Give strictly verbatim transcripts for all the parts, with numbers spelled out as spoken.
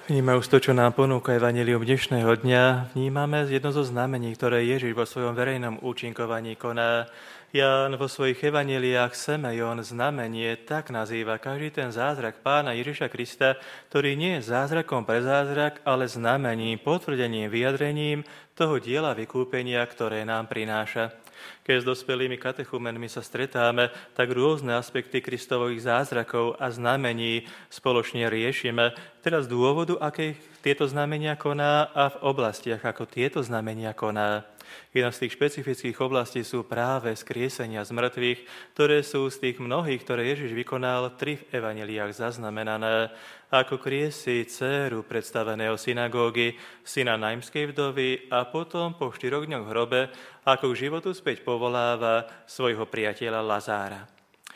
Vnímajúc to, čo nám ponúka evanjelium dnešného dňa, vnímame jedno zo znamení, ktoré Ježiš vo svojom verejnom účinkovaní koná. Ján vo svojich evanjeliách Semejon znamenie tak nazýva každý ten zázrak Pána Ježiša Krista, ktorý nie je zázrakom pre zázrak, ale znamením, potvrdením, vyjadrením toho diela vykúpenia, ktoré nám prináša. Keď s dospelými katechumenmi sa stretáme, tak rôzne aspekty Kristových zázrakov a znamení spoločne riešime, teda z dôvodu, aké tieto znamenia koná a v oblastiach, ako tieto znamenia koná. Jedna z tých špecifických oblastí sú práve skriesenia z mŕtvych, ktoré sú z tých mnohých, ktoré Ježiš vykonal, tri v evanjeliách zaznamenané. Ako kriesí dcéru predstaveného synagógy, syna Naimskej vdovy a potom po štyroch dňoch v hrobe, ako k životu späť povoláva svojho priateľa Lazára.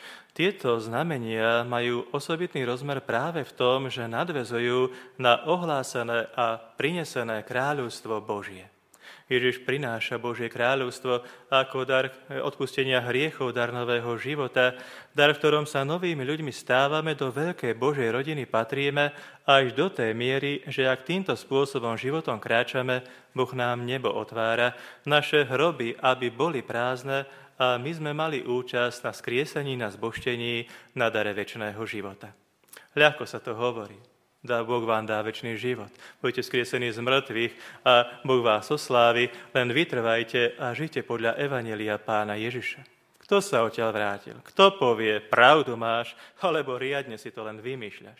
Tieto znamenia majú osobitný rozmer práve v tom, že nadväzujú na ohlásené a prinesené kráľovstvo Božie. Ježiš prináša Božie kráľovstvo ako dar odpustenia hriechov, dar nového života, dar, v ktorom sa novými ľuďmi stávame, do veľkej Božej rodiny patríme až do tej miery, že ak týmto spôsobom životom kráčame, Boh nám nebo otvára, naše hroby, aby boli prázdne a my sme mali účasť na skriesení, na zbožtení, na dare večného života. Ľahko sa to hovorí. Dá Boh vám dá večný život. Budete skriesení z mŕtvych a Boh vás oslávi, len vytrvajte a žite podľa evanjelia Pána Ježiša. Kto sa odtiaľ vrátil? Kto povie, pravdu máš, alebo riadne si to len vymýšľaš?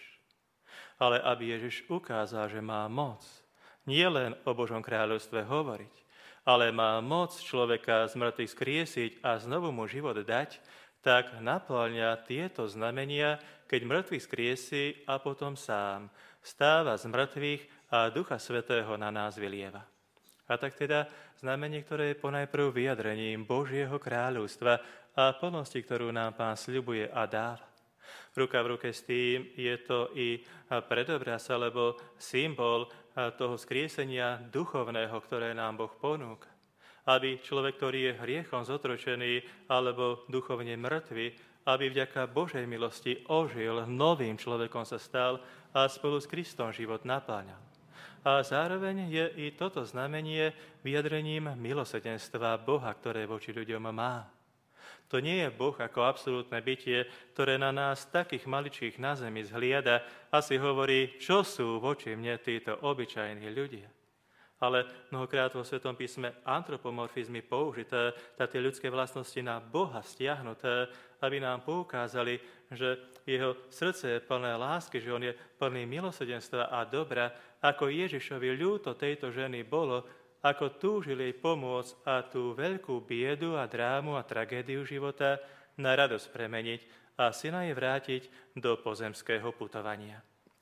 Ale aby Ježiš ukázal, že má moc, nie len o Božom kráľovstve hovoriť, ale má moc človeka z mŕtvych skriesiť a znovu mu život dať, tak naplňa tieto znamenia, keď mŕtvych skriesí a potom sám stáva z mŕtvych a Ducha Svätého na nás vylieva. A tak teda znamenie, ktoré je ponajprv vyjadrením Božieho kráľovstva a plnosti, ktorú nám Pán sľubuje a dáva. Ruka v ruke s tým je to i predobraz alebo symbol toho skriesenia duchovného, ktoré nám Boh ponúka. Aby človek, ktorý je hriechom zotročený alebo duchovne mŕtvy, aby vďaka Božej milosti ožil, novým človekom sa stal a spolu s Kristom život napáňal. A zároveň je i toto znamenie vyjadrením milosrdenstva Boha, ktoré voči ľuďom má. To nie je Boh ako absolútne bytie, ktoré na nás takých maličkých na zemi zhliada a si hovorí, čo sú voči mne títo obyčajní ľudia. Ale mnohokrát vo Svetom písme antropomorfizmy použité, tie ľudské vlastnosti na Boha stiahnuté, aby nám poukázali, že jeho srdce je plné lásky, že on je plný milosrdenstva a dobra, ako Ježišovi ľúto tejto ženy bolo, ako túžil jej pomôcť a tú veľkú biedu a drámu a tragédiu života na radosť premeniť a syna jej vrátiť do pozemského putovania.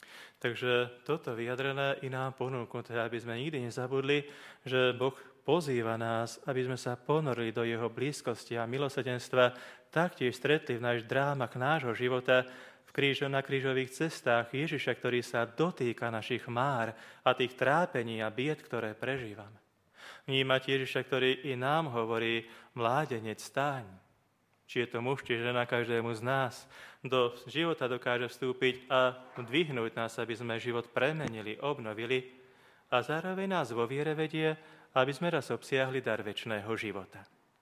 Takže toto vyjadrené i nám ponúknuté, aby sme nikdy nezabudli, že Boh pozýva nás, aby sme sa ponorili do jeho blízkosti a milosrdenstva, taktiež stretli v náš drámach nášho života, v krížo, na krížových cestách Ježiša, ktorý sa dotýka našich már a tých trápení a bied, ktoré prežívame. Vnímať Ježiša, ktorý i nám hovorí, mládenec, stáň. Či je to muž, či žena, každému z nás do života dokáže vstúpiť a dvihnúť nás, aby sme život premenili, obnovili a zároveň nás vo viere vedie, aby sme raz obsiahli dar večného života.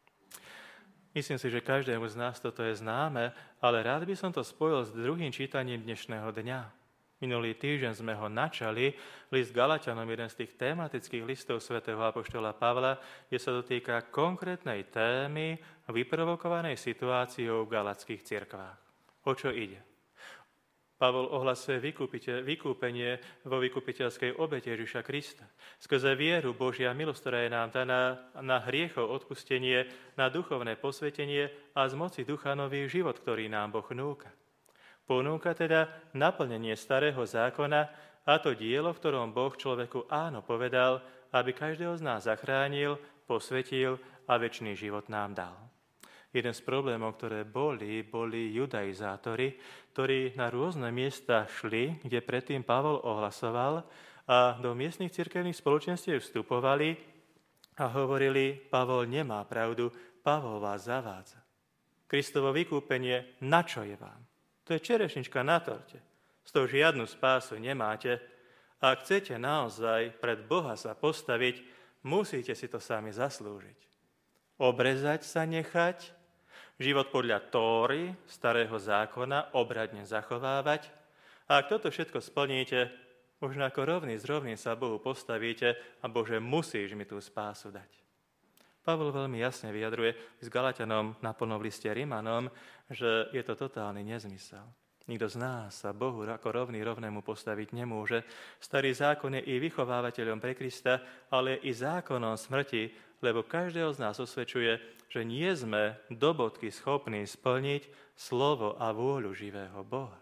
Myslím si, že každému z nás toto je známe, ale rád by som to spojil s druhým čítaním dnešného dňa. Minulý týždeň sme ho načali, list Galatianom, jeden z tých tematických listov svätého apoštola Pavla, kde sa dotýka konkrétnej témy vyprovokovanej situáciou v galackých cirkvách. O čo ide? Pavol ohlasuje vykúpenie vo vykupiteľskej obete Ježiša Krista. Skrze vieru Božia milosť, ktorá je nám daná na hriechov odpustenie, na duchovné posvetenie a z moci ducha nový život, ktorý nám Boh núka. Ponúka teda naplnenie starého zákona a to dielo, v ktorom Boh človeku áno povedal, aby každého z nás zachránil, posvetil a večný život nám dal. Jeden z problémov, ktoré boli, boli judaizátori, ktorí na rôzne miesta šli, kde predtým Pavol ohlasoval a do miestnych cirkevných spoločenstiev vstupovali a hovorili, Pavol nemá pravdu, Pavol vás zavádza. Kristovo vykúpenie, na čo je vám? To je čerešnička na torte. Z toho žiadnu spásu nemáte Ak chcete naozaj pred Boha sa postaviť, musíte si to sami zaslúžiť. Obrezať sa nechať, život podľa Tóry, starého zákona, obradne zachovávať. A ak toto všetko splníte, možno ako rovný s rovným sa Bohu postavíte a Bože, musíš mi tú spásu dať. Pavol veľmi jasne vyjadruje s Galatianom na plnom liste Rimanom, že je to totálny nezmysel. Nikto z nás sa Bohu ako rovný rovnému postaviť nemôže. Starý zákon je i vychovávateľom pre Krista, ale i zákonom smrti, lebo každého z nás osvedčuje, že nie sme do bodky schopní splniť slovo a vôľu živého Boha.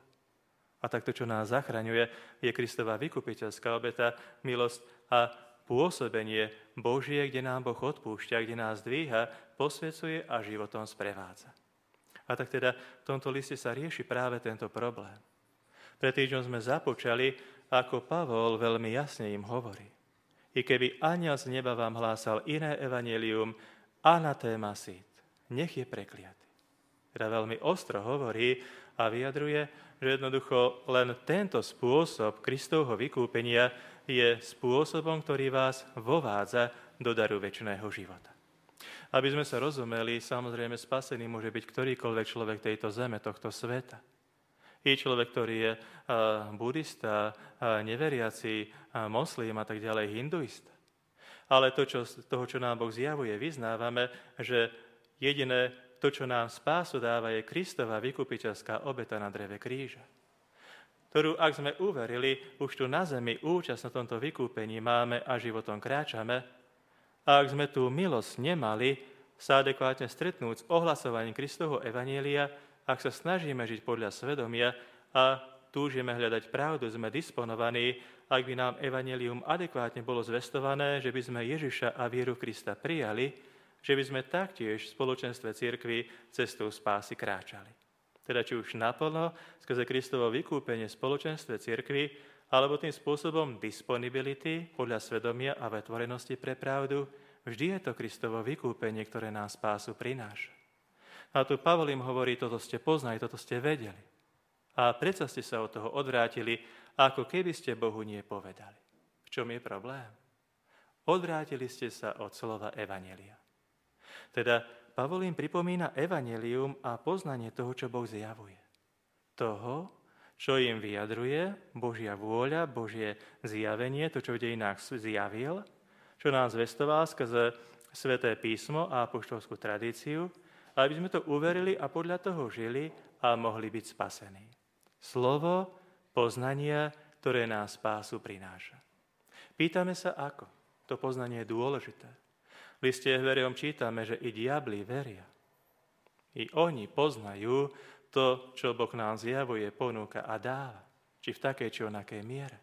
A takto, čo nás zachraňuje, je Kristova vykupiteľská obeta, milosť a pôsobenie Božie, kde nám Boh odpúšťa, kde nás dvíha, posvecuje a životom sprevádza. A tak teda v tomto liste sa rieši práve tento problém. Pred týždňom sme započali, ako Pavol veľmi jasne im hovorí. I keby anjel z neba vám hlásal iné evanjelium, anatéma sit, nech je prekliatý. Teda veľmi ostro hovorí a vyjadruje, že jednoducho len tento spôsob Kristovho vykúpenia je spôsobom, ktorý vás vovádza do daru večného života. Aby sme sa rozumeli, samozrejme spasený môže byť ktorýkoľvek človek tejto zeme, tohto sveta. I človek, ktorý je uh, budista, uh, neveriaci, uh, moslím a tak ďalej, hinduista. Ale to, čo, toho, čo nám Boh zjavuje, vyznávame, že jediné to, čo nám spásu dáva, je Kristova vykupiteľská obeta na dreve kríža, ktorú, ak sme uverili, už tu na zemi účasť na tomto vykúpení máme a životom kráčame. A ak sme tú milosť nemali sa adekvátne stretnúť s ohlasovaním Kristovho evanjelia, ak sa snažíme žiť podľa svedomia a túžime hľadať pravdu, sme disponovaní, ak by nám evanjelium adekvátne bolo zvestované, že by sme Ježiša a vieru Krista prijali, že by sme taktiež v spoločenstve cirkvi cestou spásy kráčali. Teda či už naplno, skrze Kristovo vykúpenie v spoločenstve cirkvi, alebo tým spôsobom disponibility podľa svedomia a vetvorenosti pre pravdu, vždy je to Kristovo vykúpenie, ktoré nám spásu prináša. A tu Pavol im hovorí, toto ste poznali, toto ste vedeli. A predsa ste sa od toho odvrátili, ako keby ste Bohu nie povedali. V čom je problém? Odvrátili ste sa od slova evanjelia. Teda Pavol im pripomína evanjelium a poznanie toho, čo Boh zjavuje. Toho, čo im vyjadruje Božia vôľa, Božie zjavenie, to, čo v dejinách zjavil, čo nám zvestoval skrze Sväté písmo a apoštolskú tradíciu, aby sme to uverili a podľa toho žili a mohli byť spasení. Slovo poznania, ktoré nás spásu prináša. Pýtame sa, ako. To poznanie je dôležité. V liste Hebrejom čítame, že i diabli veria. I oni poznajú to, čo Boh nám zjavuje, ponúka a dáva, či v takej, či onakej miere.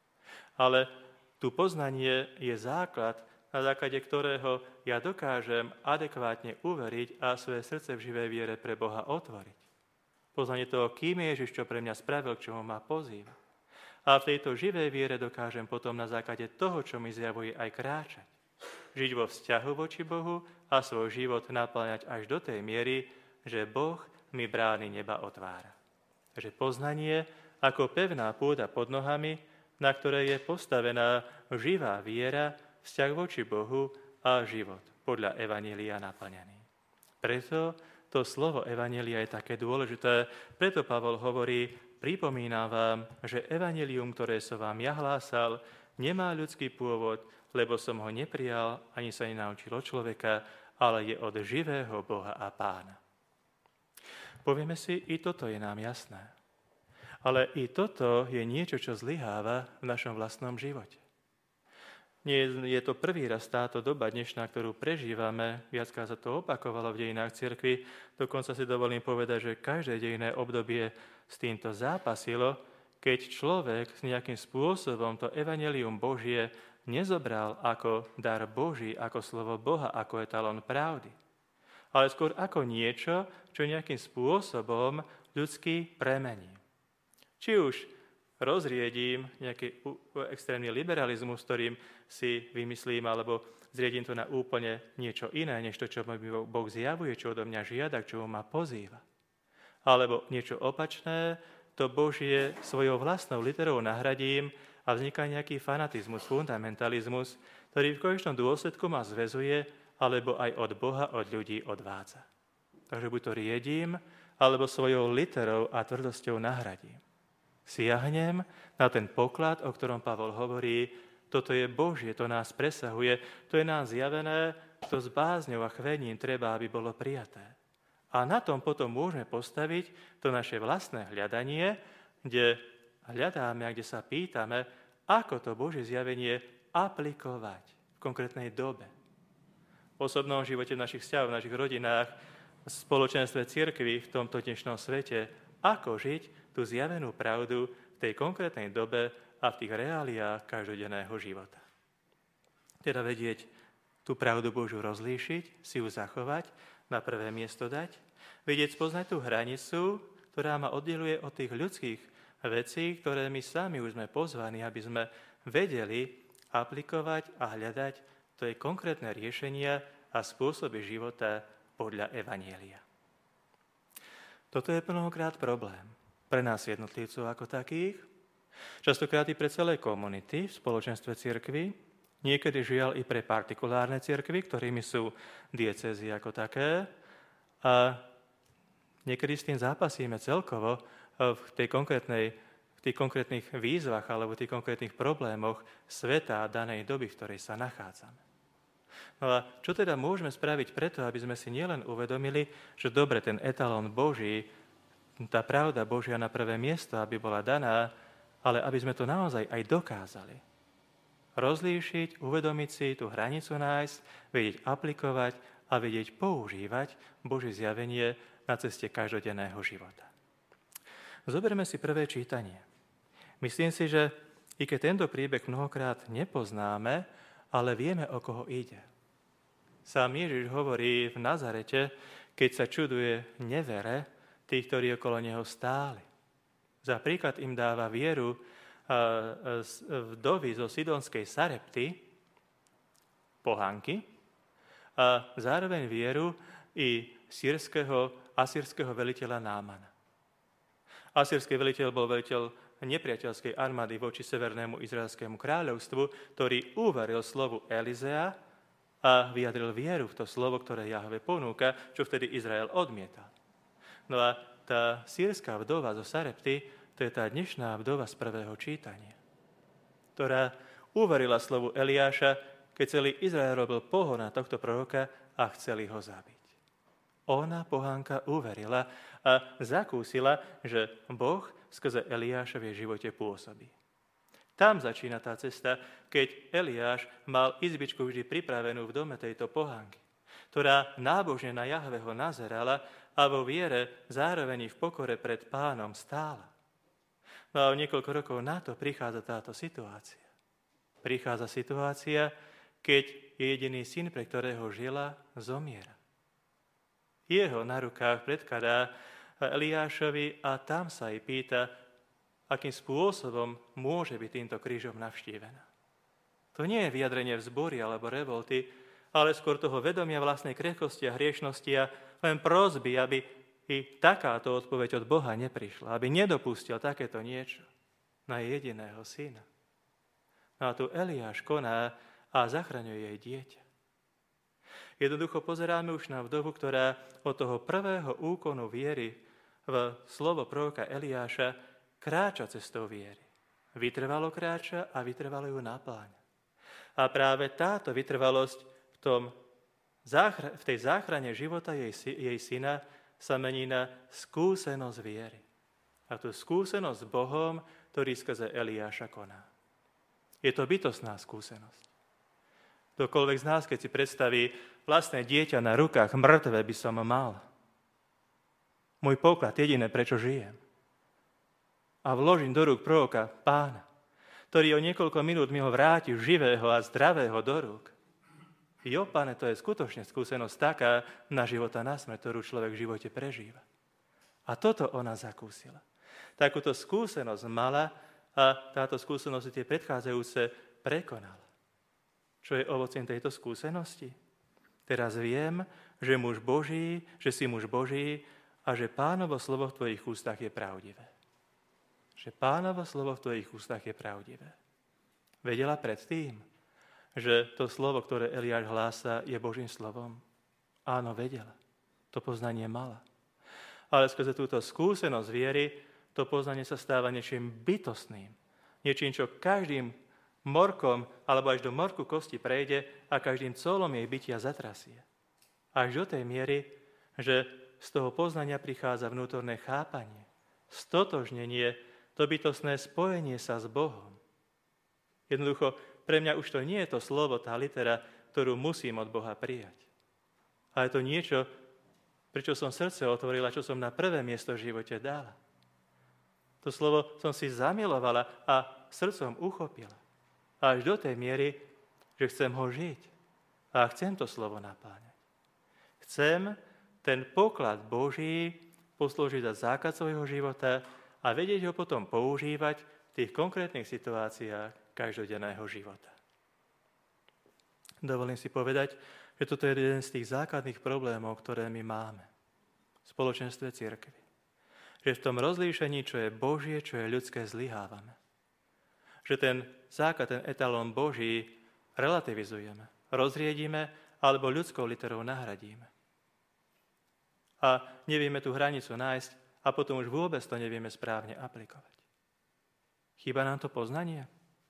Ale tu poznanie je základ, na základe ktorého ja dokážem adekvátne uveriť a svoje srdce v živej viere pre Boha otvoriť. Poznanie toho, kým je Ježiš, čo pre mňa spravil, k čomu ma pozýva. A v tejto živej viere dokážem potom na základe toho, čo mi zjavuje, aj kráčať. Žiť vo vzťahu voči Bohu a svoj život naplňať až do tej miery, že Boh mi brány neba otvára. Takže poznanie ako pevná pôda pod nohami, na ktorej je postavená živá viera, vzťah voči Bohu a život podľa evanjelia naplňaný. Preto to slovo evanjelia je také dôležité, preto Pavol hovorí, pripomínam vám, že evanjelium, ktoré som vám ja hlásal, nemá ľudský pôvod, lebo som ho neprijal, ani sa nenaučil od človeka, ale je od živého Boha a Pána. Povieme si, i toto je nám jasné. Ale i toto je niečo, čo zlyháva v našom vlastnom živote. Nie je to prvý raz táto doba dnešná, ktorú prežívame, viackrát sa to opakovalo v dejinách cirkvi, dokonca si dovolím povedať, že každé dejinné obdobie s týmto zápasilo, keď človek s nejakým spôsobom to evanjelium Božie nezobral ako dar Boží, ako slovo Boha, ako etalón pravdy, ale skôr ako niečo, čo nejakým spôsobom ľudský premení. Či už rozriedím nejaký extrémny liberalizmus, ktorým si vymyslím, alebo zriedím to na úplne niečo iné, než to, čo mi Boh zjavuje, čo odo mňa žiada, k čomu ma pozýva. Alebo niečo opačné, to Božie svojou vlastnou literou nahradím a a vzniká nejaký fanatizmus, fundamentalizmus, ktorý v konečnom dôsledku ma zväzuje, alebo aj od Boha, od ľudí odvádza. Takže buď to riedím, alebo svojou literou a tvrdosťou nahradím. Siahnem na ten poklad, o ktorom Pavol hovorí, toto je Božie, to nás presahuje, to je nám zjavené, to s bázňou a chvením treba, aby bolo prijaté. A na tom potom môžeme postaviť to naše vlastné hľadanie, kde hľadáme a kde sa pýtame, ako to Božie zjavenie aplikovať v konkrétnej dobe. V osobnom živote, v našich vzťahoch, v našich rodinách, v spoločenstve cirkvi v tomto dnešnom svete, ako žiť tú zjavenú pravdu v tej konkrétnej dobe a v tých reáliách každodenného života. Teda vedieť tú pravdu Božiu rozlíšiť, si ju zachovať, na prvé miesto dať, vedieť spoznať tú hranicu, ktorá ma oddeluje od tých ľudských vecí, ktoré my sami už sme pozvaní, aby sme vedeli aplikovať a hľadať to je konkrétne riešenia a spôsoby života podľa Evanjelia. Toto je mnohokrát problém pre nás jednotlivcov ako takých, častokrát i pre celé komunity v spoločenstve cirkvi, niekedy žiaľ i pre partikulárne cirkvi, ktorými sú diecézy ako také. A niekedy s tým zápasíme celkovo v, tej konkrétnej, v tých konkrétnych výzvach alebo v tých konkrétnych problémoch sveta a danej doby, v ktorej sa nachádzame. No a čo teda môžeme spraviť preto, aby sme si nielen uvedomili, že dobre, ten etalón Boží, tá pravda Božia na prvé miesto, aby bola daná, ale aby sme to naozaj aj dokázali. Rozlíšiť, uvedomiť si tú hranicu nájsť, vedieť aplikovať a vedieť používať Božie zjavenie na ceste každodenného života. Zoberme si prvé čítanie. Myslím si, že i keď tento príbeh mnohokrát nepoznáme, ale vieme, o koho ide. Sám Ježiš hovorí v Nazarete, keď sa čuduje nevere tých, ktorí okolo neho stáli. Za príklad im dáva vieru vdovy zo sidonskej Sarepty, pohanky, a zároveň vieru i sírskeho, asýrskeho veliteľa Námana. Asýrsky veliteľ bol veliteľ nepriateľskej armády voči severnému izraelskému kráľovstvu, ktorý uveril slovu Elizea a vyjadril vieru v to slovo, ktoré Jahve ponúka, čo vtedy Izrael odmietal. No a tá sýrska vdova zo Sarepty, to je tá dnešná vdova z prvého čítania, ktorá uverila slovu Eliáša, keď celý Izrael robil pohon na tohto proroka a chceli ho zabiť. Ona, pohánka, uverila a zakúsila, že Boh skrze Eliáša v jej živote pôsobí. Tam začína tá cesta, keď Eliáš mal izbičku vždy pripravenú v dome tejto pohánky, ktorá nábožne na Jahveho nazerala a vo viere zároveň v pokore pred Pánom stála. No a niekoľko rokov na to prichádza táto situácia. Prichádza situácia, keď jediný syn, pre ktorého žila, zomiera. Jeho na rukách predkladá Eliášovi a tam sa jej pýta, akým spôsobom môže byť týmto krížom navštívená. To nie je vyjadrenie vzbory alebo revolty, ale skôr toho vedomia vlastnej krehkosti a hriešnosti a len prosby, aby i takáto odpoveď od Boha neprišla, aby nedopustil takéto niečo na jediného syna. No a tu Eliáš koná a zachraňuje jej dieťa. Jednoducho pozeráme už na vdovu, ktorá od toho prvého úkonu viery v slovo proroka Eliáša kráča cestou viery. Vytrvalo kráča a vytrvalo ju napláňa. A práve táto vytrvalosť v, tom, v tej záchrane života jej, jej syna sa mení na skúsenosť viery. A tú skúsenosť s Bohom, ktorý skrze Eliáša koná. Je to bytostná skúsenosť. Ktokoľvek z nás, keď si predstaví vlastné dieťa na rukách, mŕtve by som mal. Môj poklad, jediné, prečo žijem. A vložím do rúk proroka Pána, ktorý o niekoľko minút mi ho vráti živého a zdravého do rúk. Jo, Pane, to je skutočne skúsenosť taká na života na smrť, ktorú človek v živote prežíva. A toto ona zakúsila. Takúto skúsenosť mala a táto skúsenosť tie predchádzajúce prekonala. Čo je ovocím tejto skúsenosti? Teraz viem, že muž Boží, že si muž Boží a že Pánovo slovo v tvojich ústach je pravdivé. Že Pánovo slovo v tvojich ústach je pravdivé. Vedela predtým, že to slovo, ktoré Eliáš hlása, je Božím slovom? Áno, vedela. To poznanie mala. Ale skrze túto skúsenosť viery, to poznanie sa stáva niečím bytostným. Niečím, čo každým morkom alebo až do morku kosti prejde a každým colom jej bytia zatrasie. Až do tej miery, že z toho poznania prichádza vnútorné chápanie, stotožnenie, to bytostné spojenie sa s Bohom. Jednoducho, pre mňa už to nie je to slovo, tá litera, ktorú musím od Boha prijať. Ale to niečo, prečo som srdce otvorila, čo som na prvé miesto v živote dala. To slovo som si zamilovala a srdcom uchopila. Až do tej miery, že chcem ho žiť. A chcem to slovo napáňať. Chcem ten poklad Boží poslúžiť za základ svojho života a vedieť ho potom používať v tých konkrétnych situáciách každodenného života. Dovolím si povedať, že toto je jeden z tých základných problémov, ktoré my máme v spoločenstve cirkvi. Že v tom rozlíšení, čo je Božie, čo je ľudské, zlyhávame. Že ten základ, ten etalón Boží relativizujeme, rozriedíme alebo ľudskou literou nahradíme. A nevieme tú hranicu nájsť a potom už vôbec to nevieme správne aplikovať. Chýba nám to poznanie?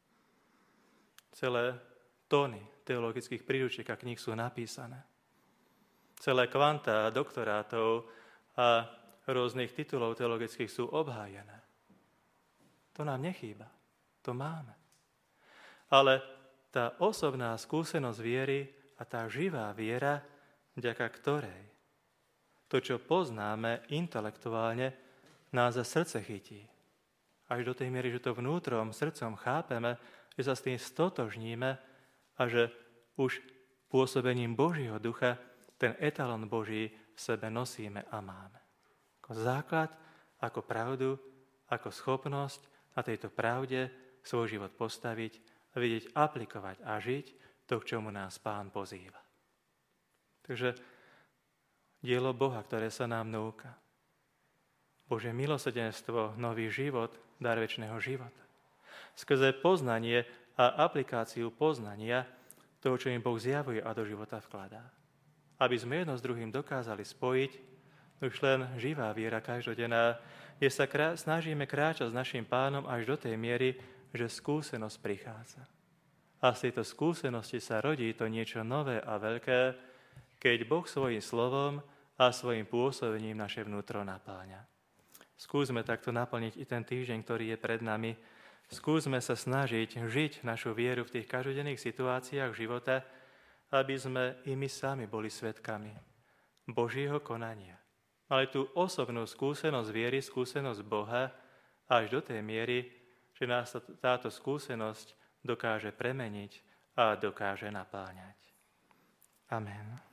Celé tóny teologických príručiek a kníh sú napísané. Celé kvantá doktorátov a rôznych titulov teologických sú obhájené. To nám nechýba. To máme. Ale tá osobná skúsenosť viery a tá živá viera, vďaka ktorej to, čo poznáme intelektuálne, nás za srdce chytí. Až do tej miery, že to vnútrom, srdcom chápeme, že sa s tým stotožníme a že už pôsobením Božieho ducha ten etalón Boží v sebe nosíme a máme. Ako základ, ako pravdu, ako schopnosť na tejto pravde svoj život postaviť a vedieť aplikovať a žiť to, k čomu nás Pán pozýva. Takže dielo Boha, ktoré sa nám núka. Božie milosrdenstvo, nový život, dar večného života. Skrze poznanie a aplikáciu poznania toho, čo im Boh zjavuje a do života vkladá. Aby sme jedno s druhým dokázali spojiť, už len živá viera každodenná, kde sa krá- snažíme kráčať s našim Pánom až do tej miery, že skúsenosť prichádza. A z tejto skúsenosti sa rodí to niečo nové a veľké, keď Boh svojím slovom a svojím pôsobením naše vnútro napáňa. Skúsme takto naplniť i ten týždeň, ktorý je pred nami. Skúsme sa snažiť žiť našu vieru v tých každodenných situáciách života, aby sme i my sami boli svedkami Božieho konania. Mali tú osobnú skúsenosť viery, skúsenosť Boha až do tej miery, že nás táto skúsenosť dokáže premeniť a dokáže napáňať. Amen.